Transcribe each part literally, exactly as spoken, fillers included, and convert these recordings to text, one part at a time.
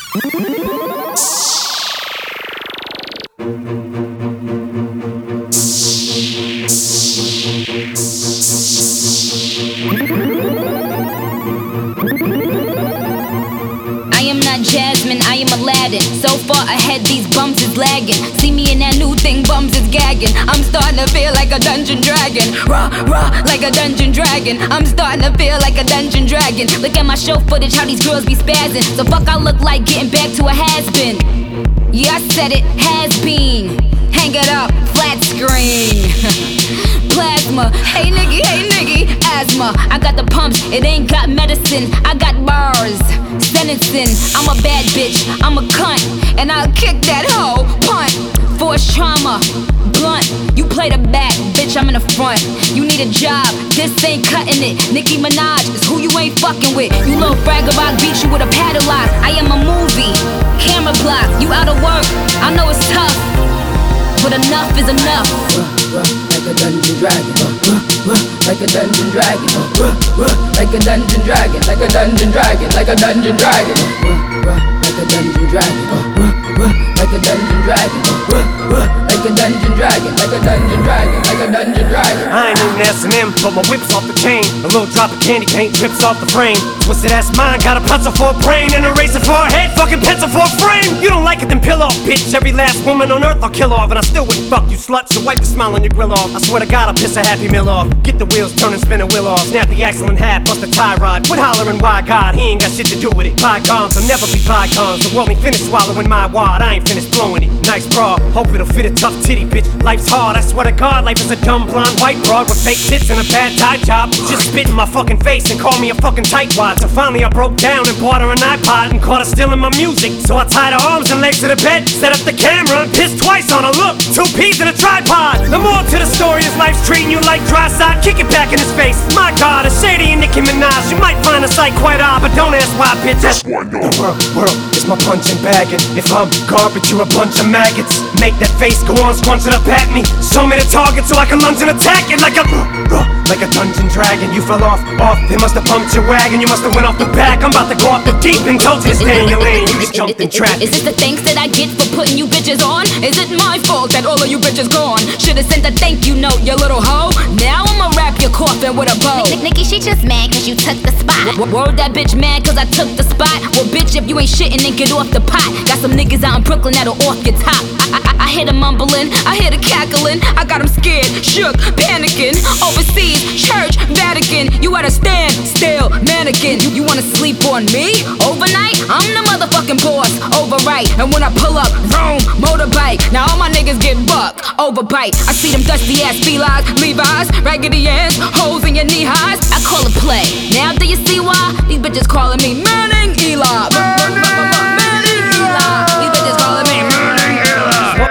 I am not Jasmine, I am Aladdin. So far ahead, these bums is lagging. See me in that new thing, bums is gagging. I'm starting to feel like a dungeon dragon. Raw, raw, like a dungeon dragon. I'm starting to feel like a dungeon dragon. Look at my show footage, how these girls be spazzing. So fuck I look like getting back to a has-been. Yeah, I said it, has been. Hang it up, flat screen. Plasma, hey nigga, hey nigga, asthma. I got the pumps, it ain't got medicine. I got bars, sentencing. I'm a bad bitch, I'm a cunt, and I'll kick that hoe, punt. Force trauma, blunt. You play the back, bitch, I'm in the front. You need a job, this ain't cutting it. Nicki Minaj is who you ain't fucking with. You little bragger, I beat you with a paddle lock. I am a movie, camera block. You out of work, I know it's tough, but enough is enough. Like a dungeon dragon, like a dungeon dragon, like a dungeon dragon, like a dungeon dragon, like a dungeon dragon, like a dungeon dragon, like a dungeon dragon, like a dungeon dragon, like a dungeon dragon, like a dungeon dragon. I ain't even S and M, but my whip's off the chain. A little drop of candy paint drips off the frame. Twisted ass mind, got a pencil for a brain and a razor for a head, fucking pencil for a frame. You don't like it, then pill off, bitch. Every last woman on earth I'll kill off, and I still wouldn't fuck you, slut. So wipe the smile on your grill off. I swear to God, I'll piss a Happy Meal off. Get the wheels turning, spin a wheel off. Snap the axle in half, bust the tie rod. Quit hollering, why God? He ain't got shit to do with it. Bygones will never be bygones. The world ain't finished swallowing my wad. I ain't finished blowing it. Nice bra, hope it'll fit a tough titty, bitch. Life's hard, I swear to God, life is a dumb blonde white broad with fake tits and a bad tie job. Just spit in my fucking face and call me a fucking tightwad. So finally I broke down and bought her an iPod and caught her stealing my music. So I tied her arms and legs to the bed, set up the camera and pissed twice on her. Look, two peas in a tripod. The more to the story is life's treating you like dry side. Kick it back in his face. My God, a shady and Nicki Minaj. You might find the sight quite odd, but don't ask why, bitch. That's why no. The world, world is my punching bagging. If I'm garbage, you're a bunch of maggots. Make that face go on, scrunch it up at me. Show me the target so I can lunge and attack it like a like a dungeon dragon. You fell off, off. They must have pumped your wagon. You must have went off the back. I'm about to go off the deep and told you to stay in your lane. You just jumped in traffic. Is this the thanks that I get for putting you bitches on? Is it my fault that all of you bitches gone? Should've sent a thank you note, you little hoe. Now I'ma wrap your coffin with a bow. Nikki, she just mad cause you took the spot. W- word that bitch mad cause I took the spot. Well bitch, if you ain't shitting then get off the pot. Got some niggas out in Brooklyn that'll off your top. I, I, I hear them mumbling, I hear the cackling. I got them scared, shook, panicking. Overseas, church, Vatican. You gotta stand still, mannequin. You, you wanna sleep on me? Overnight? I'm the motherfucking boss, overright. And when I pull up, vroom, motorbike. Now all my niggas get bucked, overbite. I see them dusty ass felines, Levi's, raggedy ass, holes in your knee highs. I call it play. Now do you see why? These bitches calling me Manning Eli. Manning Eli. These bitches calling me Manning Eli.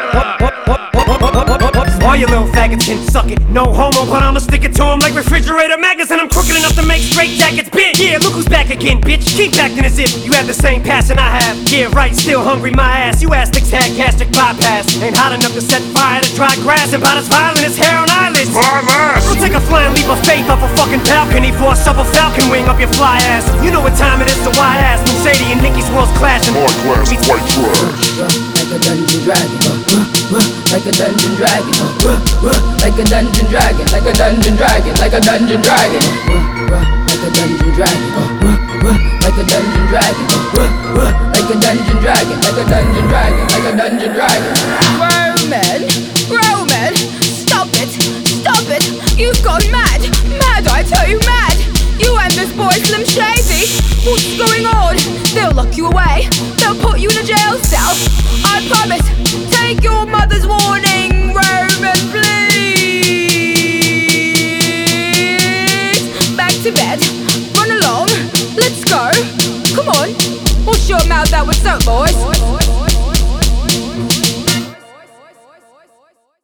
All you little faggots can suck it. No homo, but I'ma stick it to them like refrigerator magnets. And I'm crooked enough to make straight jackets, bitch. Yeah, look who's back again, bitch. Keep acting as if you have the same passion I have. Yeah, right, still hungry, my ass. You astics had gastric bypass. Ain't hot enough to set fire to dry grass. And about as violent as hair on eyelids. My ass. I'll take a flying leap of faith off a fucking balcony for a supple falcon wing up your fly ass. You know what time it is to wide ass when Sadie and Nicki's world's clashing. Hard class, white trash. Like a dungeon dragon, like a dungeon dragon, like a dungeon dragon, like a dungeon dragon, like a dungeon dragon, like a dungeon dragon, like a dungeon dragon, like a dungeon dragon, like a dungeon dragon, like a dungeon dragon. Roman, Roman, stop it, stop it. You've gone mad, mad, I tell you, mad. You and this boy Slim Shady, what's going on? They'll lock you away, they'll put you in a jail cell. I promise, take your mother's warning, Roman, please. Back to bed, run along, let's go. Come on, wash your mouth out with soap, boys.